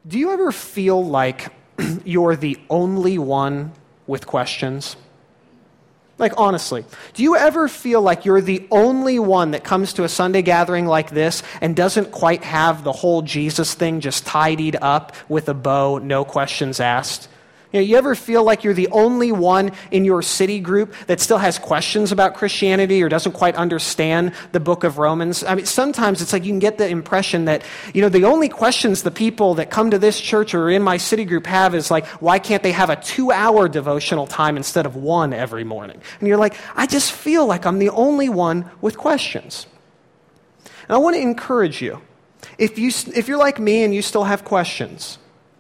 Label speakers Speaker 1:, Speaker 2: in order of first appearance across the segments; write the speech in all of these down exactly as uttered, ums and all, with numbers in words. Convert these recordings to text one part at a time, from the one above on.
Speaker 1: Do you ever feel like you're the only one with questions? Like, honestly, do you ever feel like you're the only one that comes to a Sunday gathering like this and doesn't quite have the whole Jesus thing just tidied up with a bow, no questions asked? You know, you ever feel like you're the only one in your city group that still has questions about Christianity or doesn't quite understand the book of Romans? I mean, sometimes it's like you can get the impression that, you know, the only questions the people that come to this church or in my city group have is like, why can't they have a two-hour devotional time instead of one every morning? And you're like, I just feel like I'm the only one with questions. And I want to encourage you, if you if you're like me and you still have questions,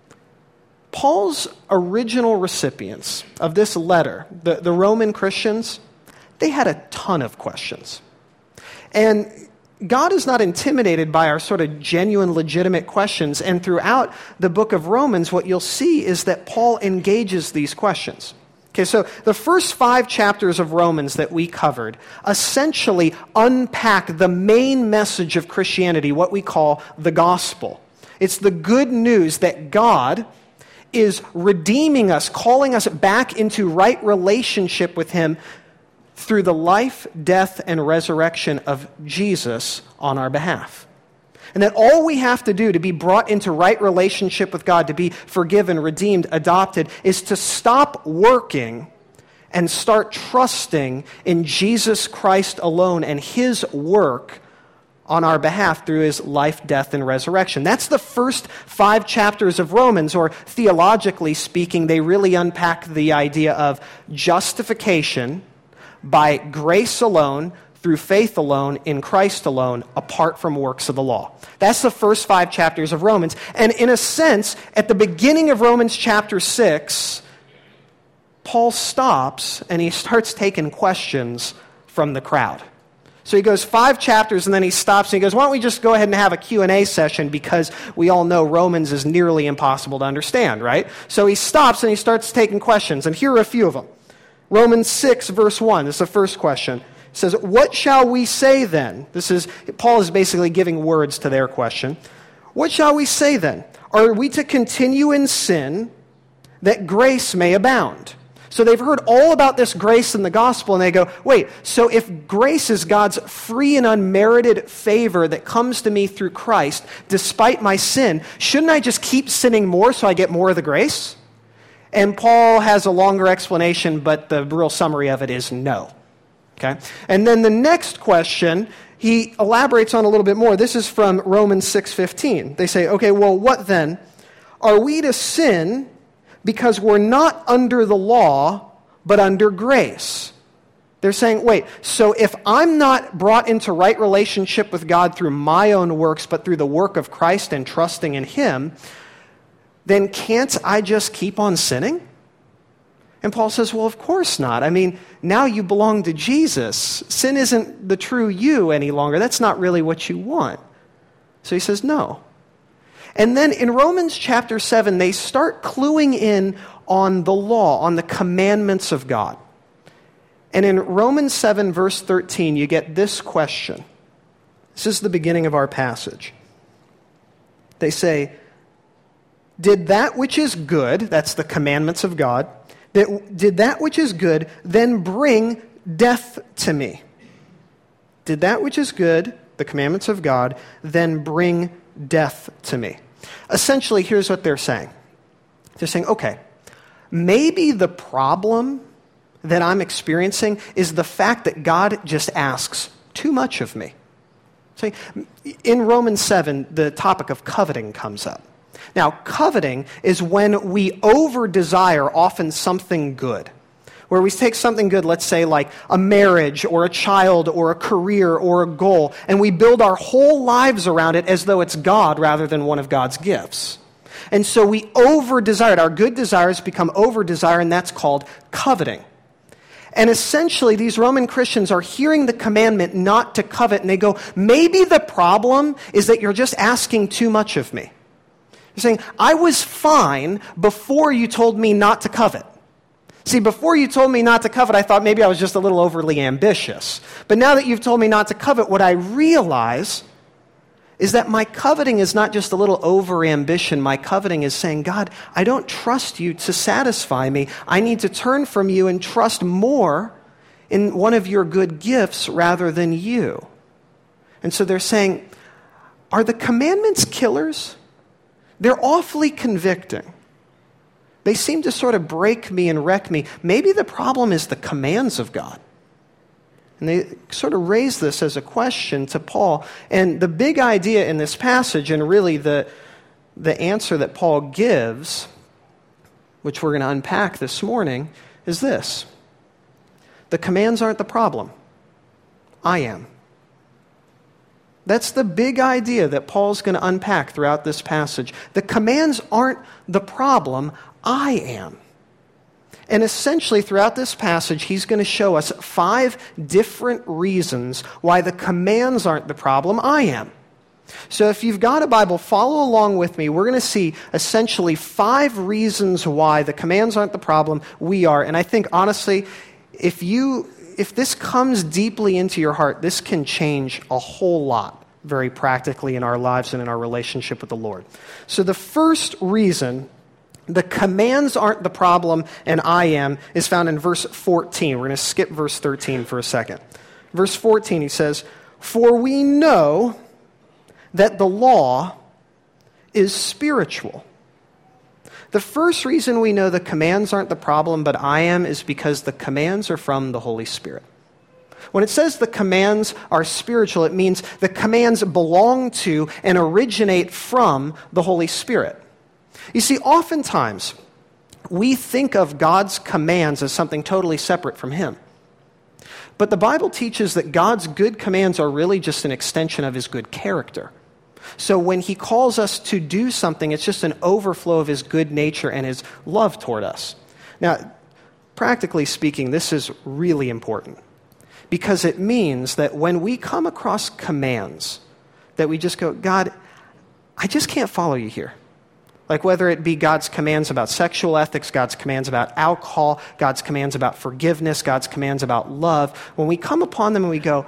Speaker 1: Paul's original recipients of this letter, the, the Roman Christians, they had a ton of questions. And God is not intimidated by our sort of genuine, legitimate questions. And throughout the book of Romans, what you'll see is that Paul engages these questions. Okay, so the first five chapters of Romans that we covered essentially unpack the main message of Christianity, what we call the gospel. It's the good news that God is redeeming us, calling us back into right relationship with Him through the life, death, and resurrection of Jesus on our behalf. And that all we have to do to be brought into right relationship with God, to be forgiven, redeemed, adopted, is to stop working and start trusting in Jesus Christ alone and His work on our behalf through His life, death, and resurrection. That's the first five chapters of Romans, or theologically speaking, they really unpack the idea of justification by grace alone, through faith alone, in Christ alone, apart from works of the law. That's the first five chapters of Romans. And in a sense, at the beginning of Romans chapter six, Paul stops and he starts taking questions from the crowd. So he goes five chapters and then he stops and he goes, why don't we just go ahead and have a Q and A session, because we all know Romans is nearly impossible to understand, right? So he stops and he starts taking questions, and here are a few of them. Romans six, verse one, this is the first question. It says, what shall we say then? This is, Paul is basically giving words to their question. What shall we say then? Are we to continue in sin that grace may abound? So they've heard all about this grace in the gospel, and they go, wait, so if grace is God's free and unmerited favor that comes to me through Christ, despite my sin, shouldn't I just keep sinning more so I get more of the grace? And Paul has a longer explanation, but the real summary of it is no. Okay? And then the next question, he elaborates on a little bit more. This is from Romans six fifteen. They say, okay, well, what then? Are we to sin because we're not under the law, but under grace? They're saying, wait, so if I'm not brought into right relationship with God through my own works, but through the work of Christ and trusting in Him, then can't I just keep on sinning? And Paul says, well, of course not. I mean, now you belong to Jesus. Sin isn't the true you any longer. That's not really what you want. So he says, no. And then in Romans chapter seven, they start cluing in on the law, on the commandments of God. And in Romans seven, verse thirteen, you get this question. This is the beginning of our passage. They say, did that which is good, that's the commandments of God, that, did that which is good then bring death to me? Did that which is good, the commandments of God, then bring death to me? Essentially, here's what they're saying. They're saying, okay, maybe the problem that I'm experiencing is the fact that God just asks too much of me. So in Romans seven, the topic of coveting comes up. Now, coveting is when we over-desire often something good. Where we take something good, let's say like a marriage or a child or a career or a goal, and we build our whole lives around it as though it's God rather than one of God's gifts. And so we over-desire it. Our good desires become over-desire, and that's called coveting. And essentially, these Roman Christians are hearing the commandment not to covet, and they go, maybe the problem is that you're just asking too much of me. You're saying, I was fine before you told me not to covet. See, before you told me not to covet, I thought maybe I was just a little overly ambitious. But now that you've told me not to covet, what I realize is that my coveting is not just a little over-ambition. My coveting is saying, God, I don't trust you to satisfy me. I need to turn from you and trust more in one of your good gifts rather than you. And so they're saying, are the commandments killers? They're awfully convicting. They seem to sort of break me and wreck me. Maybe the problem is the commands of God. And they sort of raise this as a question to Paul. And the big idea in this passage, and really the, the answer that Paul gives, which we're going to unpack this morning, is this. The commands aren't the problem. I am. That's the big idea that Paul's going to unpack throughout this passage. The commands aren't the problem. I am. And essentially, throughout this passage, he's going to show us five different reasons why the commands aren't the problem. I am. So if you've got a Bible, follow along with me. We're going to see essentially five reasons why the commands aren't the problem. We are. And I think, honestly, if you, if this comes deeply into your heart, this can change a whole lot very practically in our lives and in our relationship with the Lord. So the first reason the commands aren't the problem, and I am, is found in verse fourteen. We're going to skip verse thirteen for a second. Verse fourteen, he says, "For we know that the law is spiritual." The first reason we know the commands aren't the problem, but I am, is because the commands are from the Holy Spirit. When it says the commands are spiritual, it means the commands belong to and originate from the Holy Spirit. You see, oftentimes, we think of God's commands as something totally separate from Him. But the Bible teaches that God's good commands are really just an extension of His good character. So when He calls us to do something, it's just an overflow of His good nature and His love toward us. Now, practically speaking, this is really important, because it means that when we come across commands, that we just go, God, I just can't follow you here. Like whether it be God's commands about sexual ethics, God's commands about alcohol, God's commands about forgiveness, God's commands about love. When we come upon them and we go,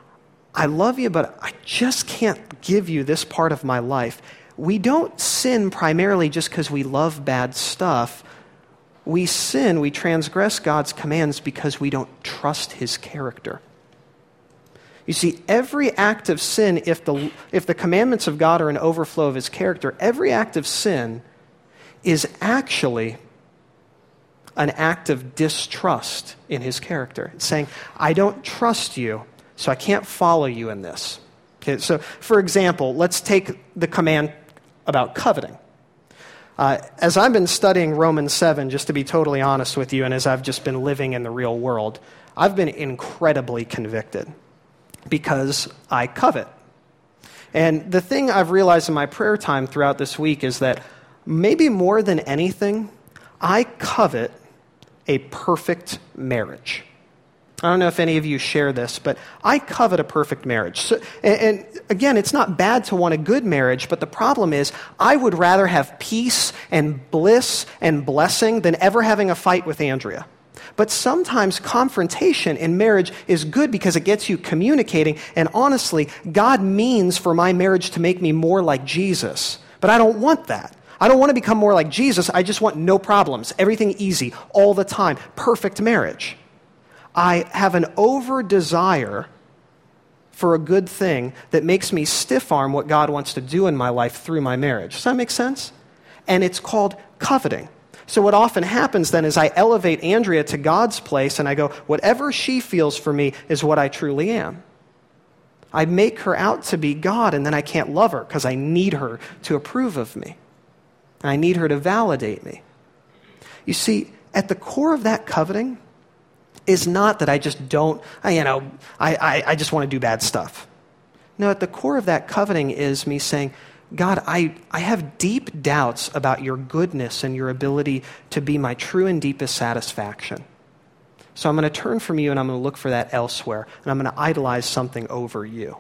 Speaker 1: I love you, but I just can't give you this part of my life. We don't sin primarily just because we love bad stuff. We sin, we transgress God's commands because we don't trust His character. You see, every act of sin, if the, if the commandments of God are an overflow of His character, every act of sin is actually an act of distrust in His character. It's saying, I don't trust you, so I can't follow you in this. Okay, so, for example, let's take the command about coveting. Uh, as I've been studying Romans seven, just to be totally honest with you, and as I've just been living in the real world, I've been incredibly convicted because I covet. And the thing I've realized in my prayer time throughout this week is that maybe more than anything, I covet a perfect marriage. I don't know if any of you share this, but I covet a perfect marriage. So, and, and again, it's not bad to want a good marriage, but the problem is I would rather have peace and bliss and blessing than ever having a fight with Andrea. But sometimes confrontation in marriage is good because it gets you communicating, and honestly, God means for my marriage to make me more like Jesus. But I don't want that. I don't want to become more like Jesus. I just want no problems, everything easy, all the time, perfect marriage. I have an over-desire for a good thing that makes me stiff-arm what God wants to do in my life through my marriage. Does that make sense? And it's called coveting. So what often happens then is I elevate Andrea to God's place and I go, whatever she feels for me is what I truly am. I make her out to be God, and then I can't love her because I need her to approve of me. I need her to validate me. You see, at the core of that coveting is not that I just don't, I, you know, I, I, I just want to do bad stuff. No, at the core of that coveting is me saying, God, I, I have deep doubts about your goodness and your ability to be my true and deepest satisfaction. So I'm going to turn from you and I'm going to look for that elsewhere, and I'm going to idolize something over you.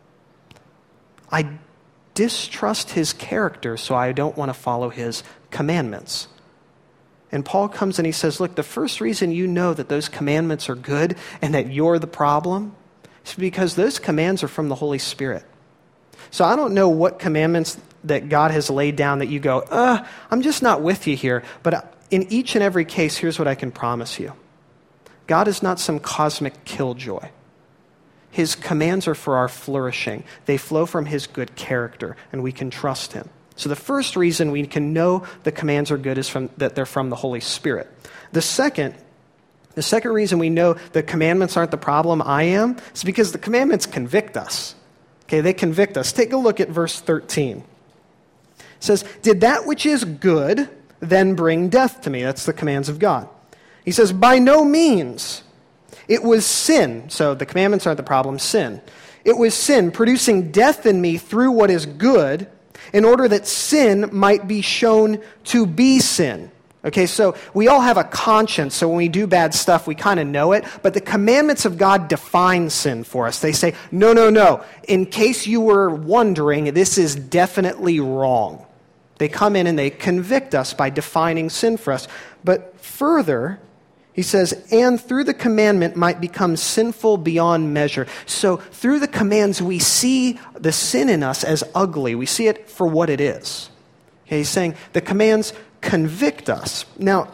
Speaker 1: I distrust His character, so I don't want to follow His commandments. And Paul comes and he says, look, the first reason you know that those commandments are good and that you're the problem is because those commands are from the Holy Spirit. So I don't know what commandments that God has laid down that you go, uh, I'm just not with you here. But in each and every case, here's what I can promise you. God is not some cosmic killjoy. His commands are for our flourishing. They flow from his good character, and we can trust him. So the first reason we can know the commands are good is from, that they're from the Holy Spirit. The second, the second reason we know the commandments aren't the problem, I am, is because the commandments convict us. Okay, they convict us. Take a look at verse thirteen. It says, did that which is good then bring death to me? That's the commands of God. He says, by no means. It was sin. So the commandments aren't the problem, sin. It was sin producing death in me through what is good, in order that sin might be shown to be sin. Okay, so we all have a conscience, so when we do bad stuff, we kind of know it, but the commandments of God define sin for us. They say, no, no, no, in case you were wondering, this is definitely wrong. They come in and they convict us by defining sin for us. But further, he says, and through the commandment might become sinful beyond measure. So through the commands, we see the sin in us as ugly. We see it for what it is. Okay, he's saying the commands convict us. Now,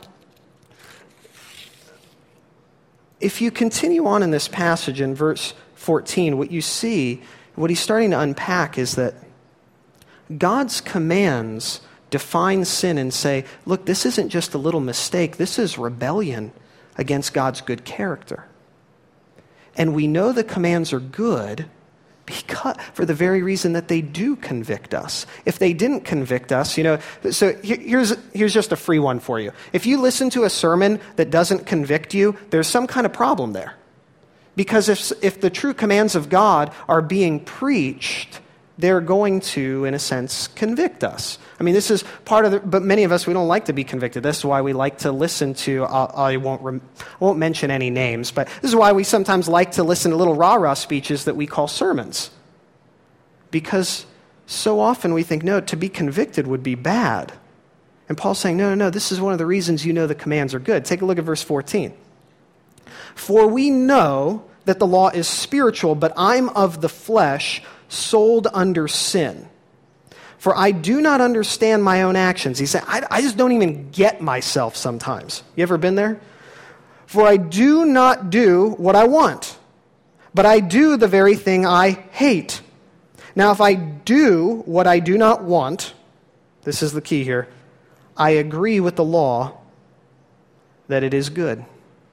Speaker 1: if you continue on in this passage in verse fourteen, what you see, what he's starting to unpack is that God's commands define sin and say, look, this isn't just a little mistake. This is rebellion against God's good character. And we know the commands are good because, for the very reason that they do convict us. If they didn't convict us, you know, so here's, here's just a free one for you. If you listen to a sermon that doesn't convict you, there's some kind of problem there. Because if, if the true commands of God are being preached, they're going to, in a sense, convict us. I mean, this is part of the, but many of us, we don't like to be convicted. This is why we like to listen to, uh, I won't rem, I won't mention any names, but this is why we sometimes like to listen to little rah-rah speeches that we call sermons. Because so often we think, no, to be convicted would be bad. And Paul's saying, no, no, no, this is one of the reasons you know the commands are good. Take a look at verse fourteen. For we know that the law is spiritual, but I'm of the flesh, sold under sin. For I do not understand my own actions. He said, I, I just don't even get myself sometimes. You ever been there? For I do not do what I want, but I do the very thing I hate. Now, if I do what I do not want, this is the key here, I agree with the law that it is good.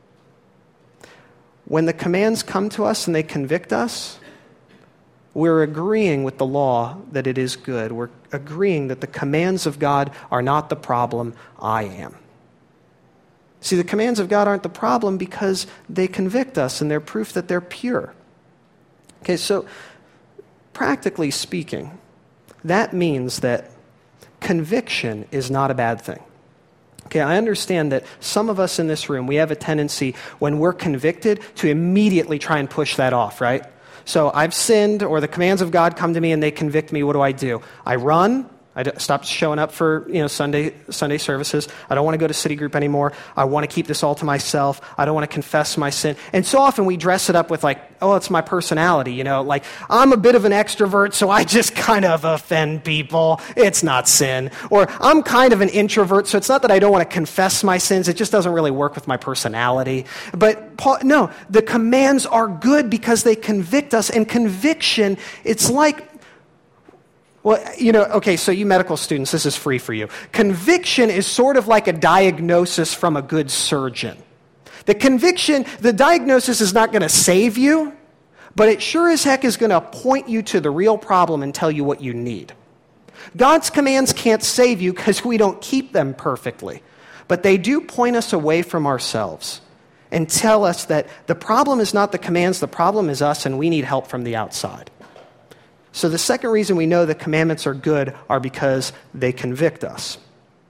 Speaker 1: When the commands come to us and they convict us, we're agreeing with the law that it is good. We're agreeing that the commands of God are not the problem, I am. See, the commands of God aren't the problem because they convict us and they're proof that they're pure. Okay, so practically speaking, that means that conviction is not a bad thing. Okay, I understand that some of us in this room, we have a tendency when we're convicted to immediately try and push that off, right? So I've sinned, or the commands of God come to me and they convict me. What do I do? I run. I stop showing up for you know Sunday Sunday services. I don't want to go to city group anymore. I want to keep this all to myself. I don't want to confess my sin. And so often we dress it up with like, oh, it's my personality. You know, like I'm a bit of an extrovert, so I just kind of offend people. It's not sin. Or I'm kind of an introvert, so it's not that I don't want to confess my sins. It just doesn't really work with my personality. But Paul, no, the commands are good because they convict us. And conviction, it's like, well, you know, okay, so you medical students, this is free for you. Conviction is sort of like a diagnosis from a good surgeon. The conviction, the diagnosis is not going to save you, but it sure as heck is going to point you to the real problem and tell you what you need. God's commands can't save you because we don't keep them perfectly, but they do point us away from ourselves and tell us that the problem is not the commands, the problem is us, and we need help from the outside. So the second reason we know the commandments are good are because they convict us.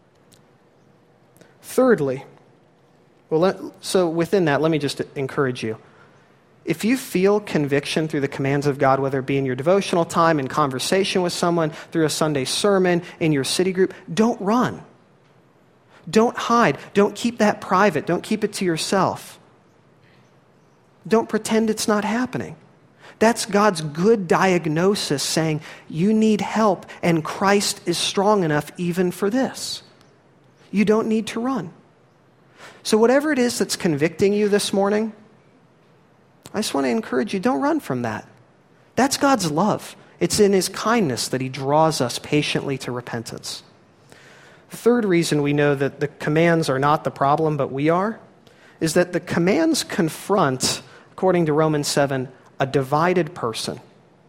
Speaker 1: Thirdly, well, let, so within that, let me just encourage you. If you feel conviction through the commands of God, whether it be in your devotional time, in conversation with someone, through a Sunday sermon, in your city group, don't run. Don't hide. Don't keep that private. Don't keep it to yourself. Don't pretend it's not happening. That's God's good diagnosis saying, you need help, and Christ is strong enough even for this. You don't need to run. So whatever it is that's convicting you this morning, I just want to encourage you, don't run from that. That's God's love. It's in his kindness that he draws us patiently to repentance. The third reason we know that the commands are not the problem, but we are, is that the commands confront, according to Romans seven, a divided person.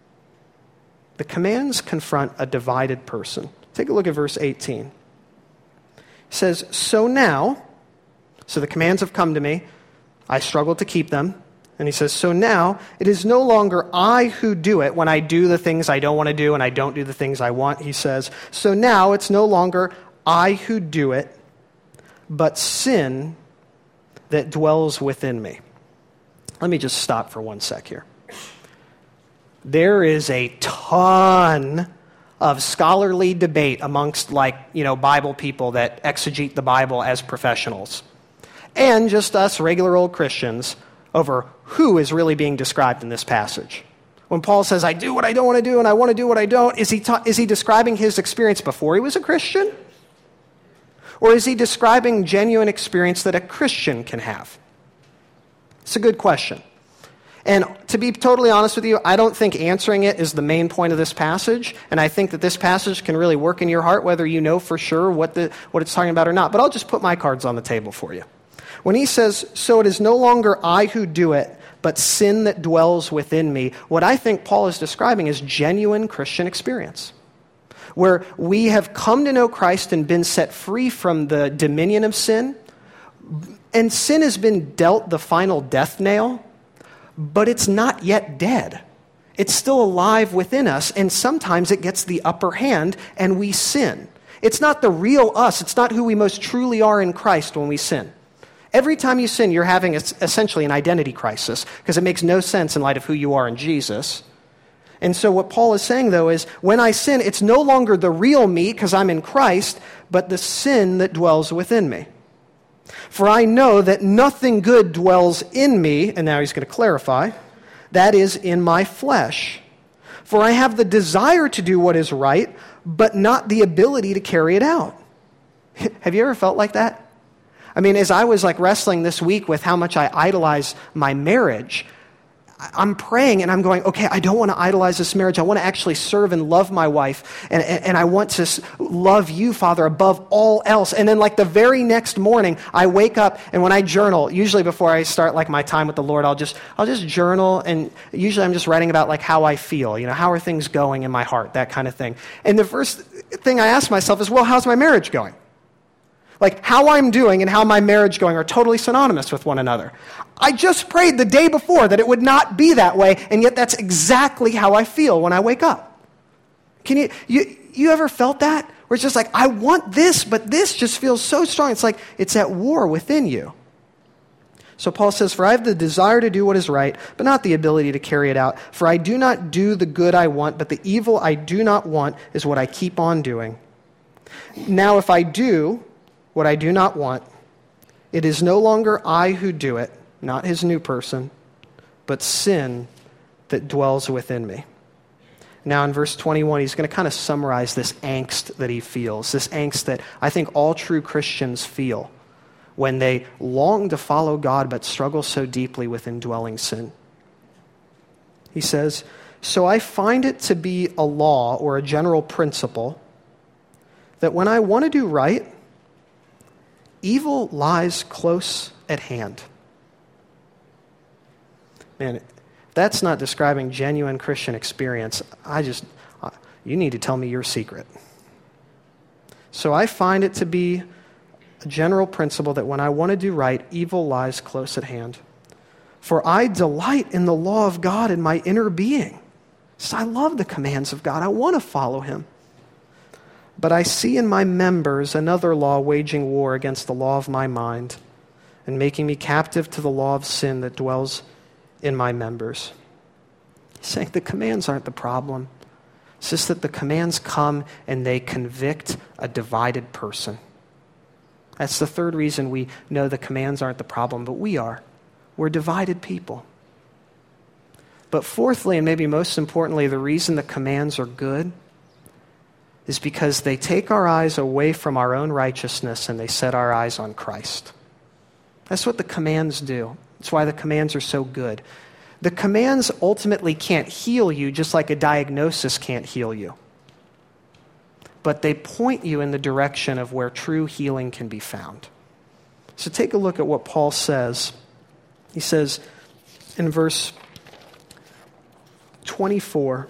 Speaker 1: The commands confront a divided person. Take a look at verse eighteen. It says, so now, so the commands have come to me, I struggle to keep them. And he says, so now, it is no longer I who do it when I do the things I don't want to do and I don't do the things I want. He says, so now it's no longer I who do it, but sin that dwells within me. Let me just stop for one sec here. There is a ton of scholarly debate amongst, like, you know, Bible people that exegete the Bible as professionals, and just us regular old Christians, over who is really being described in this passage. When Paul says, I do what I don't want to do and I want to do what I don't, is he ta- is he describing his experience before he was a Christian? Or is he describing genuine experience that a Christian can have? It's a good question. And to be totally honest with you, I don't think answering it is the main point of this passage. And I think that this passage can really work in your heart, whether you know for sure what the what it's talking about or not. But I'll just put my cards on the table for you. When he says, so it is no longer I who do it, but sin that dwells within me, what I think Paul is describing is genuine Christian experience, where we have come to know Christ and been set free from the dominion of sin, and sin has been dealt the final death nail, but it's not yet dead. It's still alive within us, and sometimes it gets the upper hand, and we sin. It's not the real us. It's not who we most truly are in Christ when we sin. Every time you sin, you're having essentially an identity crisis, because it makes no sense in light of who you are in Jesus. And so what Paul is saying, though, is when I sin, it's no longer the real me, because I'm in Christ, but the sin that dwells within me. For I know that nothing good dwells in me, and now he's going to clarify, that is in my flesh. For I have the desire to do what is right, but not the ability to carry it out. Have you ever felt like that? I mean, as I was like wrestling this week with how much I idolize my marriage, I'm praying and I'm going, okay, I don't want to idolize this marriage. I want to actually serve and love my wife. And, and, and I want to love you, Father, above all else. And then like the very next morning, I wake up, and when I journal, usually before I start like my time with the Lord, I'll just I'll just journal. And usually I'm just writing about like how I feel, you know, how are things going in my heart, that kind of thing. And the first thing I ask myself is, well, how's my marriage going? Like how I'm doing and how my marriage going are totally synonymous with one another. I just prayed the day before that it would not be that way, and yet that's exactly how I feel when I wake up. Can you, you, you ever felt that? Where it's just like, I want this, but this just feels so strong. It's like it's at war within you. So Paul says, for I have the desire to do what is right, but not the ability to carry it out. For I do not do the good I want, but the evil I do not want is what I keep on doing. Now if I do what I do not want, it is no longer I who do it, not his new person, but sin that dwells within me. Now in verse twenty-one, he's going to kind of summarize this angst that he feels, this angst that I think all true Christians feel when they long to follow God but struggle so deeply with indwelling sin. He says, so I find it to be a law or a general principle that when I want to do right, evil lies close at hand. Man, that's not describing genuine Christian experience. I just, you need to tell me your secret. So I find it to be a general principle that when I want to do right, evil lies close at hand. For I delight in the law of God in my inner being. So I love the commands of God. I want to follow him. But I see in my members another law waging war against the law of my mind and making me captive to the law of sin that dwells in my members. He's saying the commands aren't the problem. It's just that the commands come and they convict a divided person. That's the third reason we know the commands aren't the problem, but we are. We're divided people. But fourthly, and maybe most importantly, the reason the commands are good is because they take our eyes away from our own righteousness and they set our eyes on Christ. That's what the commands do. That's why the commands are so good. The commands ultimately can't heal you, just like a diagnosis can't heal you. But they point you in the direction of where true healing can be found. So take a look at what Paul says. He says in verse twenty-four,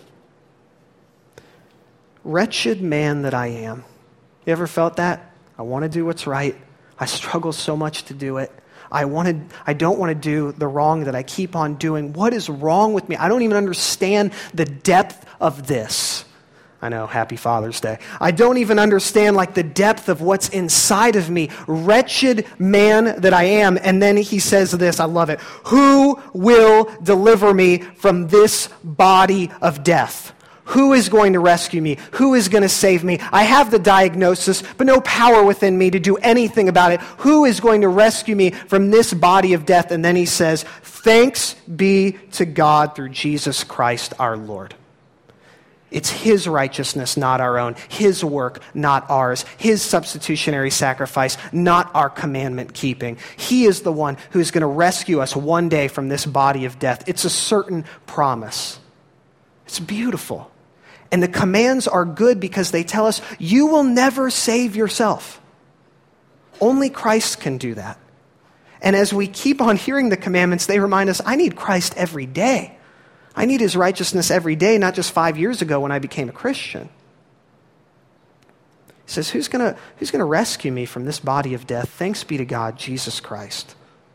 Speaker 1: "Wretched man that I am." You ever felt that? I want to do what's right. I struggle so much to do it. I wanted, I don't want to do the wrong that I keep on doing. What is wrong with me? I don't even understand the depth of this. I know, happy Father's Day. I don't even understand like the depth of what's inside of me. Wretched man that I am. And then he says this, I love it. Who will deliver me from this body of death? Who is going to rescue me? Who is going to save me? I have the diagnosis, but no power within me to do anything about it. Who is going to rescue me from this body of death? And then he says, thanks be to God through Jesus Christ our Lord. It's his righteousness, not our own. His work, not ours. His substitutionary sacrifice, not our commandment keeping. He is the one who's going to rescue us one day from this body of death. It's a certain promise. It's beautiful. And the commands are good because they tell us you will never save yourself. Only Christ can do that. And as we keep on hearing the commandments, they remind us, I need Christ every day. I need his righteousness every day, not just five years ago when I became a Christian. He says, who's going to who's going to rescue me from this body of death? Thanks be to God, Jesus Christ.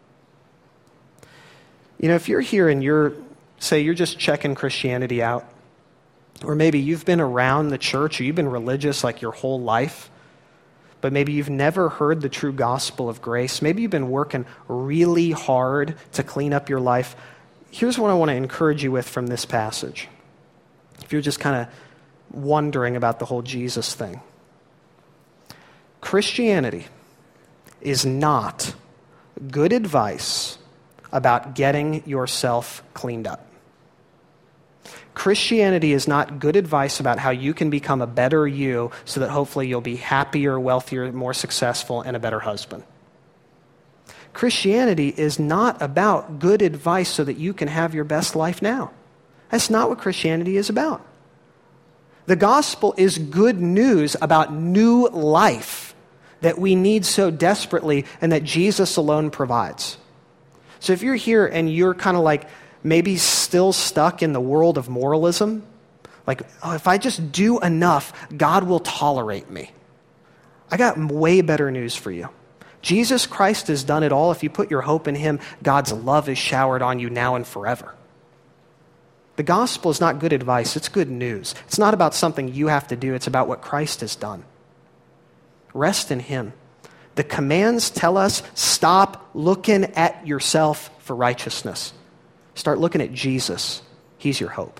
Speaker 1: You know, if you're here and you're, say, you're just checking Christianity out, or maybe you've been around the church, or you've been religious like your whole life, but maybe you've never heard the true gospel of grace. Maybe you've been working really hard to clean up your life. Here's what I want to encourage you with from this passage. If you're just kind of wondering about the whole Jesus thing. Christianity is not good advice about getting yourself cleaned up. Christianity is not good advice about how you can become a better you so that hopefully you'll be happier, wealthier, more successful, and a better husband. Christianity is not about good advice so that you can have your best life now. That's not what Christianity is about. The gospel is good news about new life that we need so desperately and that Jesus alone provides. So if you're here and you're kind of like maybe still stuck in the world of moralism, like, oh, if I just do enough, God will tolerate me. I got way better news for you. Jesus Christ has done it all. If you put your hope in him, God's love is showered on you now and forever. The gospel is not good advice. It's good news. It's not about something you have to do. It's about what Christ has done. Rest in him. The commands tell us, stop looking at yourself for righteousness. Start looking at Jesus. He's your hope.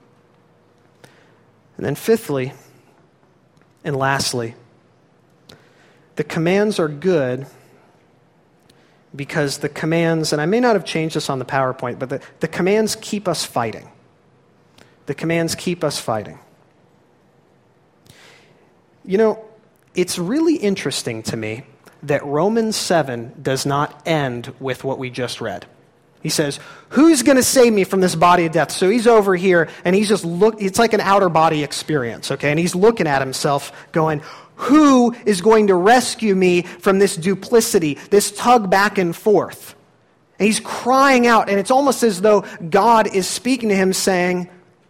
Speaker 1: And then fifthly, and lastly, the commands are good because the commands, and I may not have changed this on the PowerPoint, but the, the commands keep us fighting. The commands keep us fighting. You know, it's really interesting to me that Romans seven does not end with what we just read. He says, who's going to save me from this body of death? So he's over here, and he's just look. It's like an outer body experience, okay? And he's looking at himself going, who is going to rescue me from this duplicity, this tug back and forth? And he's crying out, and it's almost as though God is speaking to him saying,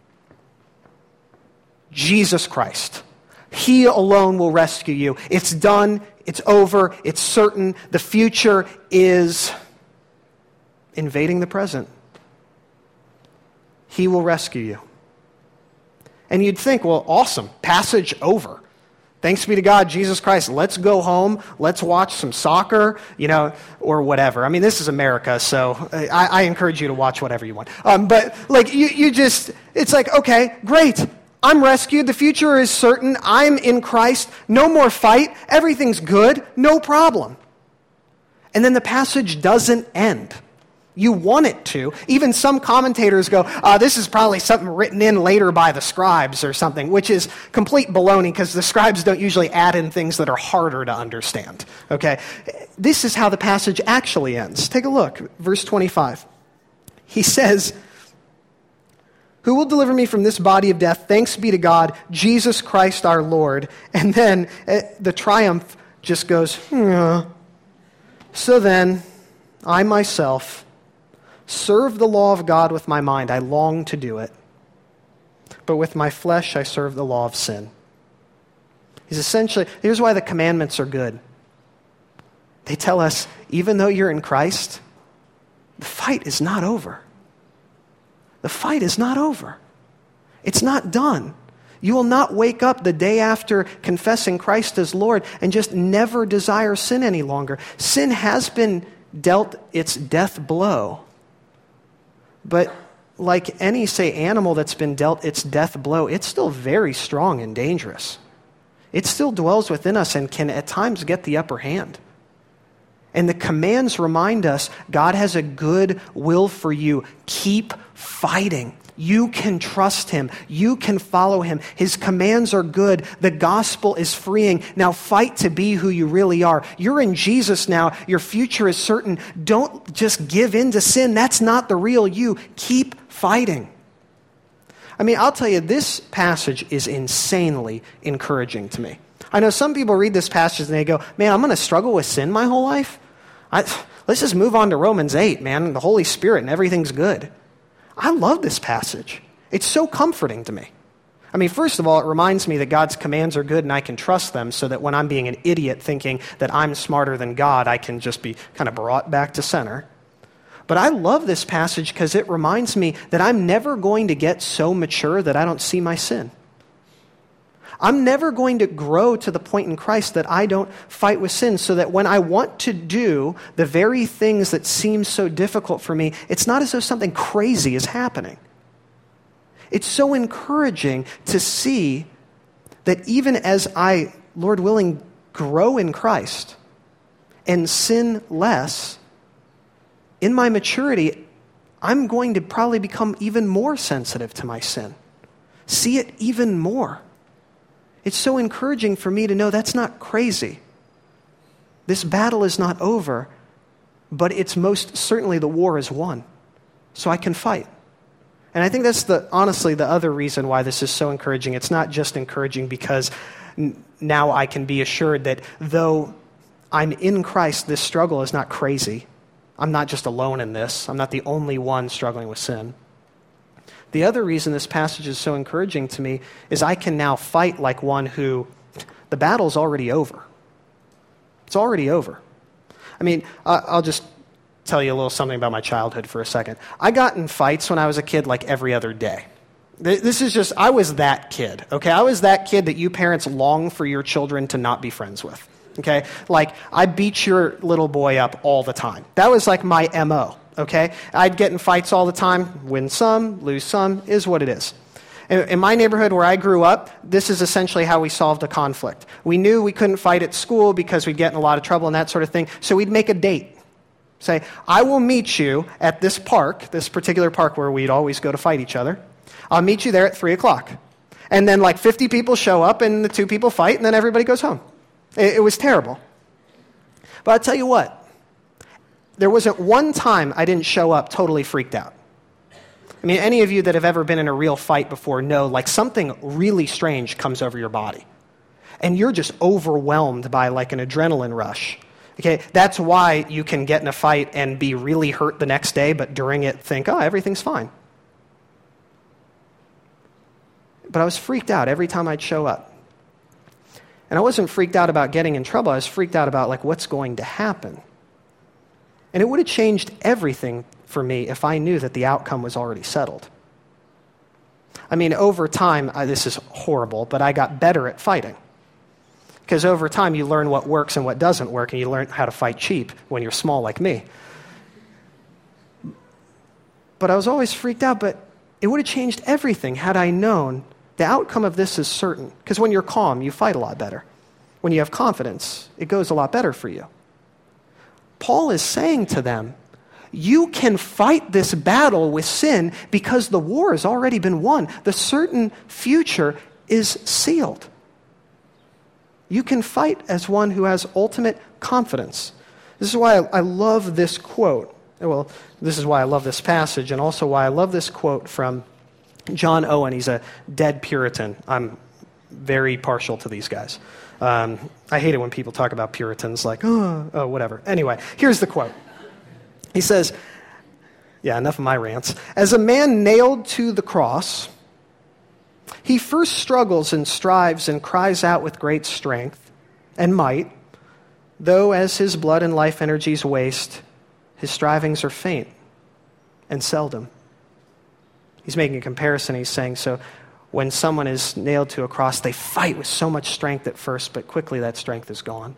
Speaker 1: Jesus Christ. He alone will rescue you. It's done. It's over. It's certain. The future is invading the present. He will rescue you. And you'd think, well, awesome. Passage over. Thanks be to God, Jesus Christ. Let's go home. Let's watch some soccer, you know, or whatever. I mean, this is America, so I, I encourage you to watch whatever you want. Um, but, like, you, you just, it's like, okay, great. I'm rescued. The future is certain. I'm in Christ. No more fight. Everything's good. No problem. And then the passage doesn't end. You want it to. Even some commentators go, uh, this is probably something written in later by the scribes or something, which is complete baloney because the scribes don't usually add in things that are harder to understand. Okay? This is how the passage actually ends. Take a look. Verse twenty-five. He says, who will deliver me from this body of death? Thanks be to God, Jesus Christ our Lord. And then uh, the triumph just goes, yeah. So then, I myself serve the law of God with my mind. I long to do it. But with my flesh, I serve the law of sin. He's essentially, here's why the commandments are good. They tell us, even though you're in Christ, the fight is not over. The fight is not over. It's not done. You will not wake up the day after confessing Christ as Lord and just never desire sin any longer. Sin has been dealt its death blow. But like any, say, animal that's been dealt its death blow, it's still very strong and dangerous. It still dwells within us and can at times get the upper hand. And the commands remind us God has a good will for you. Keep fighting. You can trust him. You can follow him. His commands are good. The gospel is freeing. Now fight to be who you really are. You're in Jesus now. Your future is certain. Don't just give in to sin. That's not the real you. Keep fighting. I mean, I'll tell you, this passage is insanely encouraging to me. I know some people read this passage and they go, man, I'm going to struggle with sin my whole life. I, let's just move on to Romans eight, man. The Holy Spirit and everything's good. I love this passage. It's so comforting to me. I mean, first of all, it reminds me that God's commands are good and I can trust them so that when I'm being an idiot thinking that I'm smarter than God, I can just be kind of brought back to center. But I love this passage because it reminds me that I'm never going to get so mature that I don't see my sin. I'm never going to grow to the point in Christ that I don't fight with sin, so that when I want to do the very things that seem so difficult for me, it's not as though something crazy is happening. It's so encouraging to see that even as I, Lord willing, grow in Christ and sin less, in my maturity, I'm going to probably become even more sensitive to my sin. See it even more. It's so encouraging for me to know that's not crazy. This battle is not over, but it's most certainly the war is won. So I can fight. And I think that's the honestly the other reason why this is so encouraging. It's not just encouraging because n- now I can be assured that though I'm in Christ, this struggle is not crazy. I'm not just alone in this. I'm not the only one struggling with sin. The other reason this passage is so encouraging to me is I can now fight like one who, the battle's already over. It's already over. I mean, I'll just tell you a little something about my childhood for a second. I got in fights when I was a kid like every other day. This is just, I was that kid, okay? I was that kid that you parents long for your children to not be friends with, okay? Like, I beat your little boy up all the time. That was like my M O. Okay, I'd get in fights all the time, win some, lose some, is what it is. In, in my neighborhood where I grew up, this is essentially how we solved a conflict. We knew we couldn't fight at school because we'd get in a lot of trouble and that sort of thing, so we'd make a date. Say, I will meet you at this park, this particular park where we'd always go to fight each other. I'll meet you there at three o'clock. And then like fifty people show up and the two people fight and then everybody goes home. It, it was terrible. But I'll tell you what. There wasn't one time I didn't show up totally freaked out. I mean, any of you that have ever been in a real fight before know, like, something really strange comes over your body. And you're just overwhelmed by, like, an adrenaline rush. Okay, that's why you can get in a fight and be really hurt the next day, but during it think, oh, everything's fine. But I was freaked out every time I'd show up. And I wasn't freaked out about getting in trouble. I was freaked out about, like, what's going to happen. And it would have changed everything for me if I knew that the outcome was already settled. I mean, over time, I, this is horrible, but I got better at fighting. Because over time, you learn what works and what doesn't work, and you learn how to fight cheap when you're small like me. But I was always freaked out, but it would have changed everything had I known the outcome of this is certain. Because when you're calm, you fight a lot better. When you have confidence, it goes a lot better for you. Paul is saying to them, You can fight this battle with sin because the war has already been won. The certain future is sealed. You can fight as one who has ultimate confidence. This is why I love this quote. Well, this is why I love this passage, and also why I love this quote from John Owen. He's a dead Puritan. I'm very partial to these guys. Um, I hate it when people talk about Puritans like, oh, oh, whatever. Anyway, here's the quote. He says, yeah, enough of my rants. As a man nailed to the cross, he first struggles and strives and cries out with great strength and might, though as his blood and life energies waste, his strivings are faint and seldom. He's making a comparison. He's saying, so when someone is nailed to a cross, they fight with so much strength at first, but quickly that strength is gone.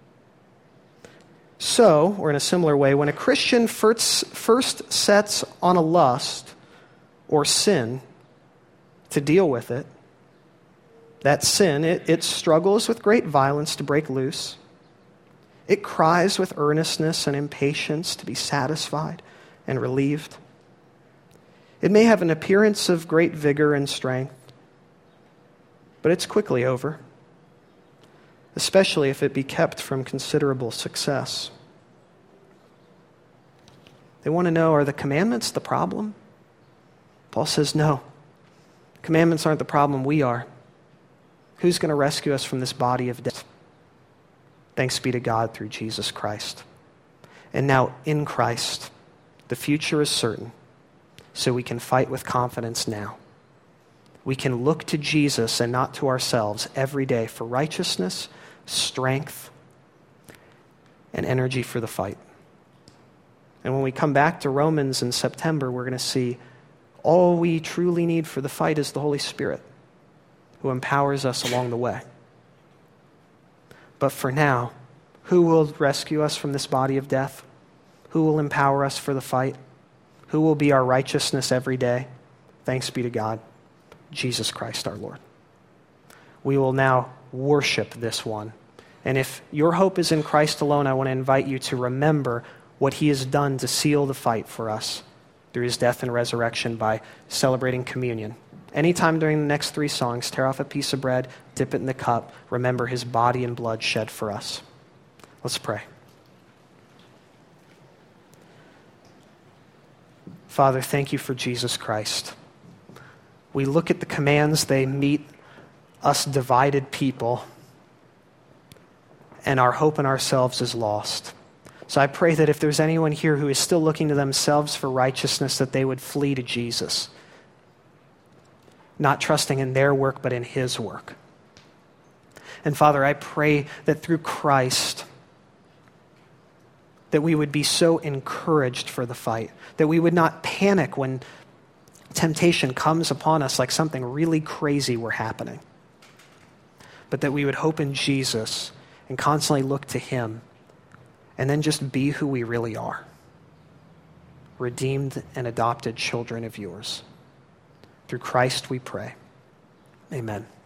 Speaker 1: So, or in a similar way, when a Christian first, first sets on a lust or sin to deal with it, that sin, it, it struggles with great violence to break loose. It cries with earnestness and impatience to be satisfied and relieved. It may have an appearance of great vigor and strength, but it's quickly over, especially if it be kept from considerable success. They want to know, are the commandments the problem? Paul says, no. Commandments aren't the problem, we are. Who's going to rescue us from this body of death? Thanks be to God through Jesus Christ. And now in Christ, the future is certain, so we can fight with confidence now. We can look to Jesus and not to ourselves every day for righteousness, strength, and energy for the fight. And when we come back to Romans in September, we're going to see all we truly need for the fight is the Holy Spirit, who empowers us along the way. But for now, who will rescue us from this body of death? Who will empower us for the fight? Who will be our righteousness every day? Thanks be to God, Jesus Christ our Lord. We will now worship this one. And if your hope is in Christ alone, I want to invite you to remember what he has done to seal the fight for us through his death and resurrection by celebrating communion. Anytime during the next three songs, tear off a piece of bread, dip it in the cup, remember his body and blood shed for us. Let's pray. Father, thank you for Jesus Christ. We look at the commands, they meet us divided people, and our hope in ourselves is lost. So I pray that if there's anyone here who is still looking to themselves for righteousness, that they would flee to Jesus, not trusting in their work, but in his work. And Father, I pray that through Christ, that we would be so encouraged for the fight, that we would not panic when temptation comes upon us like something really crazy were happening, but that we would hope in Jesus and constantly look to him, and then just be who we really are, redeemed and adopted children of yours. Through Christ we pray. Amen.